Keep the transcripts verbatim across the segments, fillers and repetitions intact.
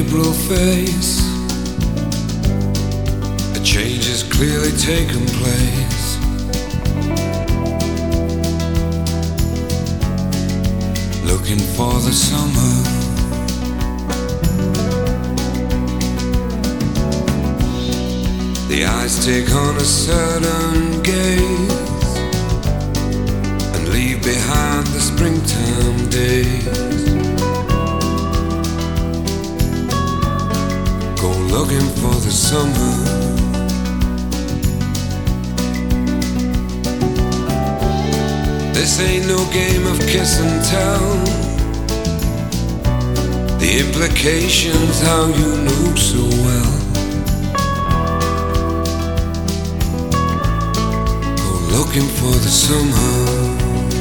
April face, a change has clearly taken place. Looking for the summer, the eyes take on a certain gaze and leave behind the springtime days. Go looking for the summer. This ain't no game of kiss and tell. The implications how you know so well. Go looking for the summer.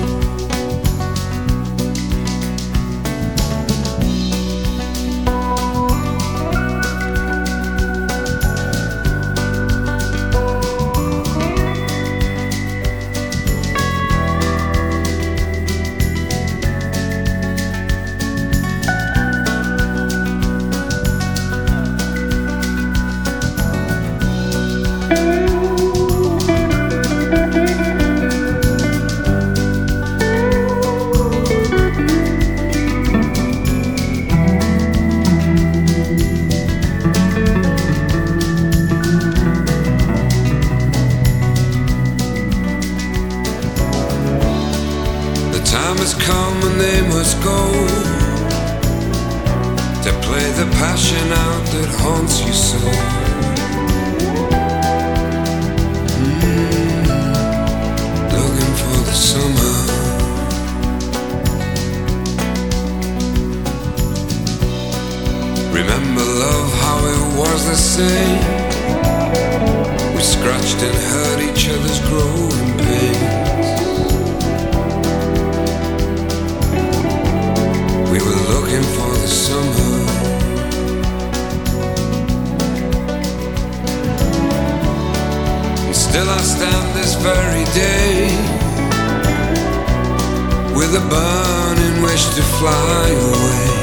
The time has come and they must go to play the passion out that haunts you so. Mm, looking for the summer. Remember love, how it was the same. We scratched and hurt each other's growing pains. We were looking for the summer. And still I stand this very day with a burning wish to fly away.